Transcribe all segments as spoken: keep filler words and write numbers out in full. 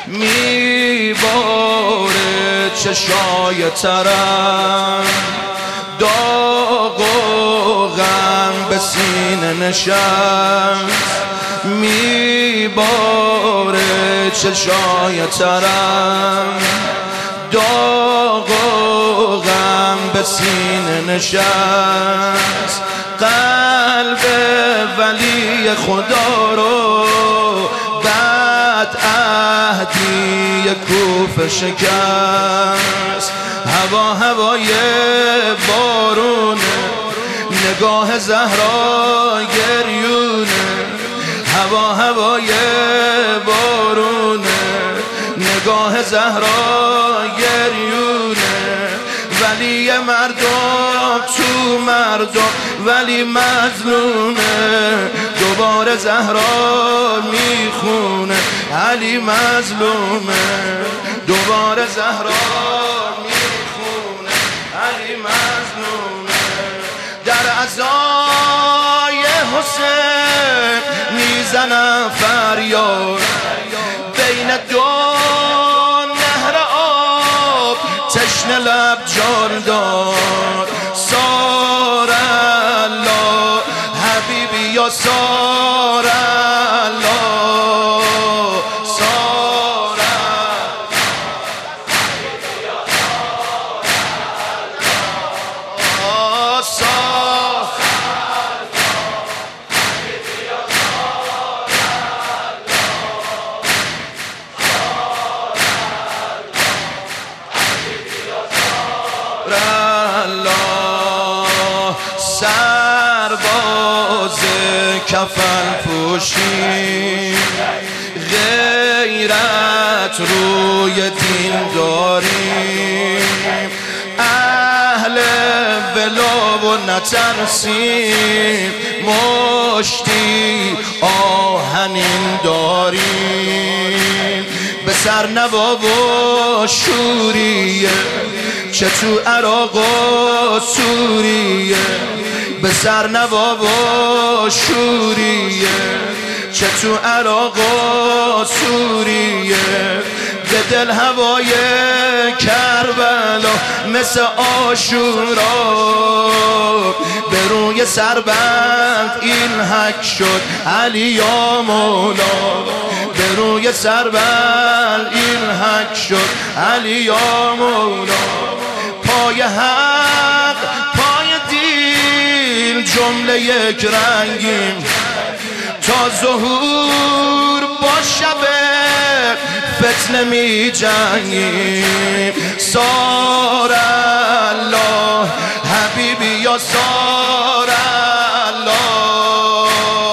میباره چشای ترم، داغ و غم به سینه نشست، میباره چشای ترم، داغ و غم به سینه نشست. قلب ولی خدا رو بد عهدی کوفه شکست. هوا هوای بارونه، نگاه زهرا گریونه، هوا هوای بارونه، نگاه زهرا گریونه. ولی مردم تو مردم ولی مظلومه، دوباره زهرا میخونه علی مظلومه، دوباره زهرا میخونه علی مظلومه. در عزای حسین میزنم فریاد، بین دو نهر آب تشنه لب جان داد. سار الله حبیبی یا سار الله، سار الله، سار الله. سرباز کفن پوشی، غیرت روی دین داریم، اهل ولا و نترسیم، مشتی آهنین داریم. به سرنوا و شوریه چه تو عراق و سوریه، به سرنوا و شوریه چه تو عراق و سوریه. به دل هوای کربلا مثل عاشورا، به روی سربند این حک شد علی یا مولا، به روی سربند این حک شد علی یا مولا. پای حق پای دین جمله یک رنگیم، تا ظهور با شب فتنه می جنگیم. سار الله حبیبی یا سار الله،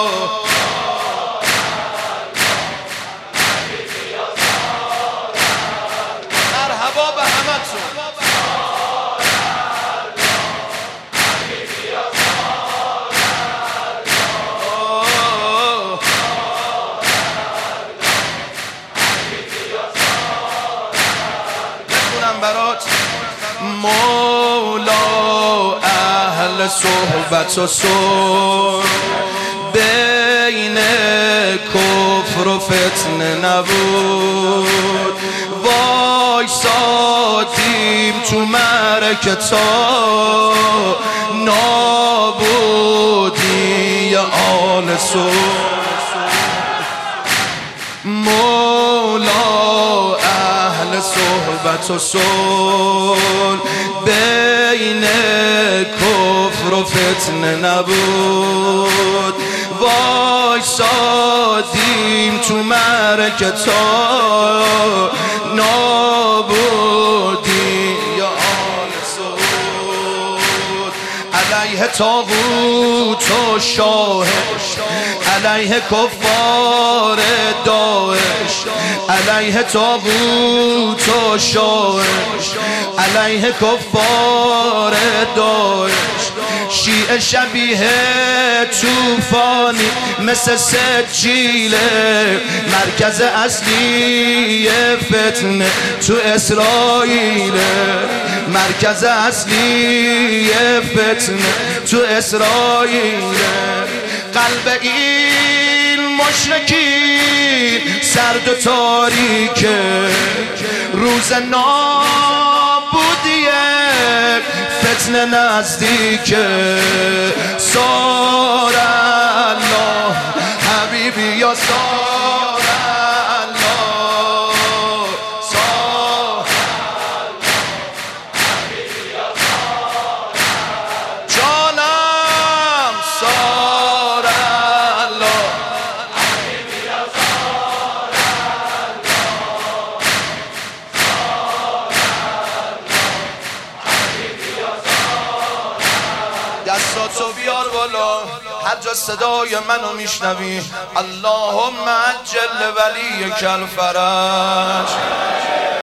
مرحبا به همتون. برات مولا اهل صحبت و صلح، بین کفر و فتنه نبود. وایسادیم تو معرکه تا نابودی آل صلح. مولا اهل صحبت و صلح، بین کفر و فتنه نبود. وایسادیم تو معرکه تا نابودی یا آل صلح. علیه طاغوت و شاه، علیه کفار داعش، علیه طاغوت و شاه، علیه کفار داعش. شیعه شبیه طوفانی مثل سجیله، مرکز اصلی فتنه تو اسرائیل، مرکز اصلی فتنه تو اسرائیل. قلب این مشرکین سرد و تاریکه، روز نابودیه، فتنه نزدیکه. سار الله حبیبی یا سار الله، سار حبیبی یا سار جانم، سار الله حبیبی یا سار الله، دستاتو بیار بالا هر جا صدای منو میشنوی. اللهم عجل ولیک الفرج.